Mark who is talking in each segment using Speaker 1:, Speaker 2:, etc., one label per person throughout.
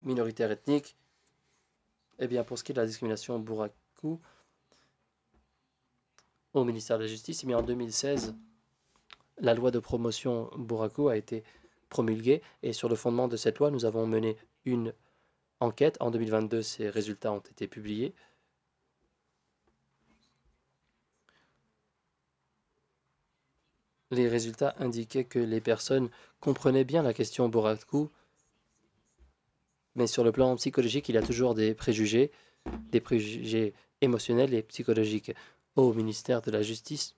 Speaker 1: minoritaires ethniques. Eh bien, pour ce qui est de la discrimination Buraku, au ministère de la Justice, eh bien, en 2016, la loi de promotion Buraku a été promulguée et sur le fondement de cette loi, nous avons mené une enquête. En 2022, ces résultats ont été publiés. Les résultats indiquaient que les personnes comprenaient bien la question Buraku, mais sur le plan psychologique, il y a toujours des préjugés émotionnels et psychologiques. Au ministère de la Justice,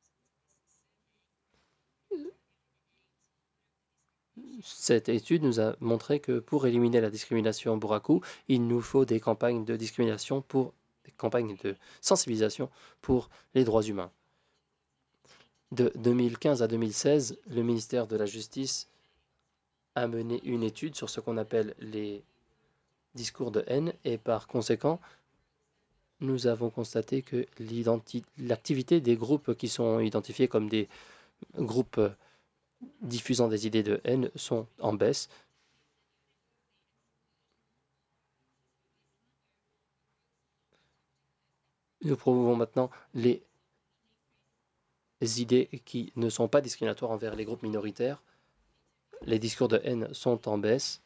Speaker 1: cette étude nous a montré que pour éliminer la discrimination Buraku, il nous faut des campagnes de discrimination des campagnes de sensibilisation pour les droits humains. De 2015 à 2016, le ministère de la Justice a mené une étude sur ce qu'on appelle les discours de haine et par conséquent, nous avons constaté que l'activité des groupes qui sont identifiés comme des groupes diffusant des idées de haine sont en baisse. Nous promouvons maintenant les idées qui ne sont pas discriminatoires envers les groupes minoritaires. Les discours de haine sont en baisse.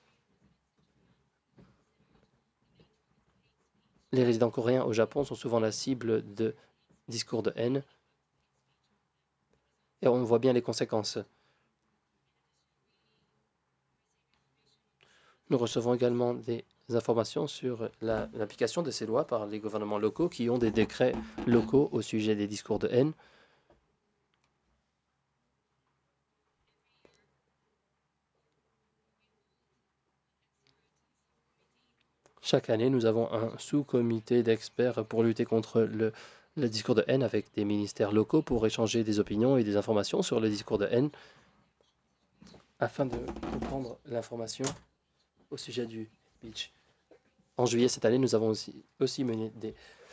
Speaker 1: Les résidents coréens au Japon sont souvent la cible de discours de haine. Et on voit bien les conséquences. Nous recevons également des informations sur l'application de ces lois par les gouvernements locaux qui ont des décrets locaux au sujet des discours de haine. Chaque année, nous avons un sous-comité d'experts pour lutter contre le discours de haine avec des ministères locaux pour échanger des opinions et des informations sur le discours de haine afin de comprendre l'information au sujet du speech. En juillet cette année, nous avons aussi mené des